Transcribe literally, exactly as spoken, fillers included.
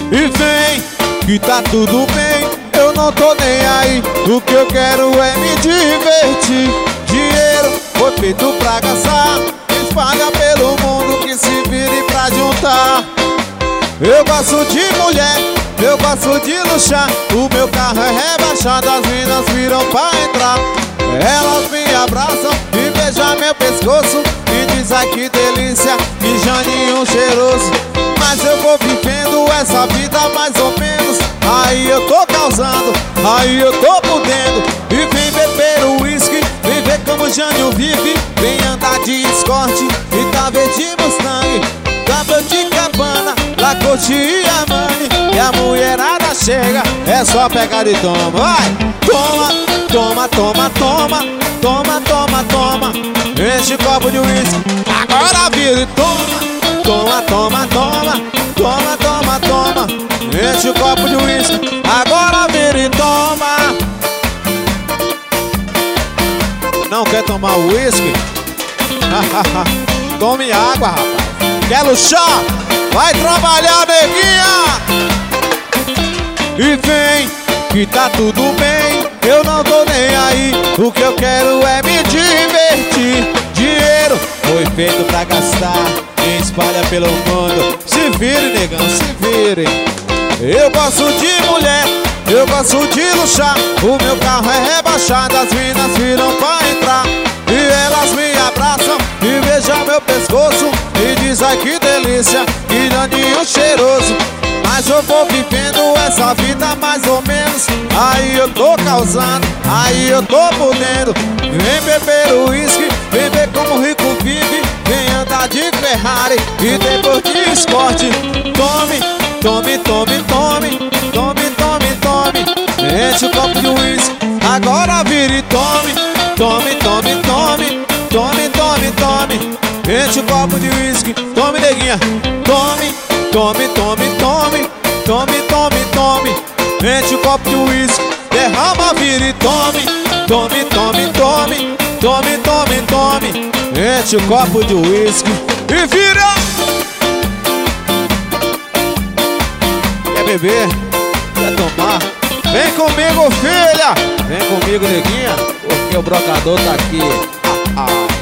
E vem, que tá tudo bem, eu não tô nem aí. O que eu quero é me divertir. Dinheiro foi feito pra gastar, espalha pelo mundo que se vire pra juntar. Eu gosto de mulher, eu gosto de luxar. O meu carro é rebaixado, as minas viram pra entrar. Elas me abraçam e beijam meu pescoço e diz ai que delícia, que janinho cheiroso. Mas eu vou vivendo essa vida mais ou menos. Aí eu tô causando, aí eu tô podendo. E vem beber o uísque, vem ver como o Jânio vive. Vem andar de Escort e tá verde Mustang, Double de Cabana, Lacoste e Armani. E a mulherada chega, é só pegar e toma. Vai! Toma, toma, toma, toma, toma, toma, toma. Enche o copo de uísque, agora vira e toma. Toma, toma, toma, toma, toma, toma. Enche o copo de uísque, agora vira e toma. Não quer tomar uísque? Tome água, rapaz. Quer luxar? Vai trabalhar, neguinha! E vem, que tá tudo bem, eu não tô nem aí. O que eu quero é me divertir. Dinheiro foi feito pra gastar, quem espalha pelo mundo. Se vire, negão, se vire. Eu gosto de mulher, eu gosto de luxar. O meu carro é rebaixado, as minas viram pra entrar. E elas me abraçam e beijam meu pescoço e diz ai que delícia, que daninho cheiroso. Mas eu vou vivendo essa vida mais ou menos. Aí eu tô causando, aí eu tô podendo. Vem beber o uísque, vem ver como o rico vive. Vem andar de Ferrari e depois de Escort. Tome, tome, tome, tome, tome, tome, tome. Enche o copo de uísque, agora vira e tome. Tome, tome, tome, tome, tome, tome. Enche o copo de uísque, tome, neguinha. Tome, tome, tome, tome, tome, tome, tome. Enche o copo de uísque, derrama, vira e tome. Tome, tome, tome, tome, tome, tome. Enche o copo de uísque e vira. Quer beber? Quer tomar? Vem comigo, filha! Vem comigo, neguinha, porque o brocador tá aqui. Ah, ah.